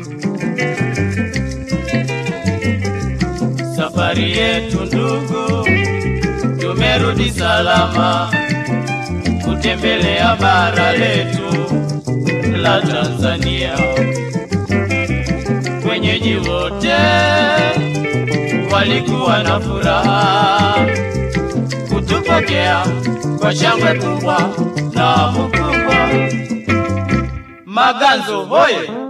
Safari yetu ndugu, tumerudi salama kutembelea bara letu la Tanzania. Wenyeji wote walikuwa na furaha kutupokea kwa shangwe kubwa na mkubwa. Maganzo hoye!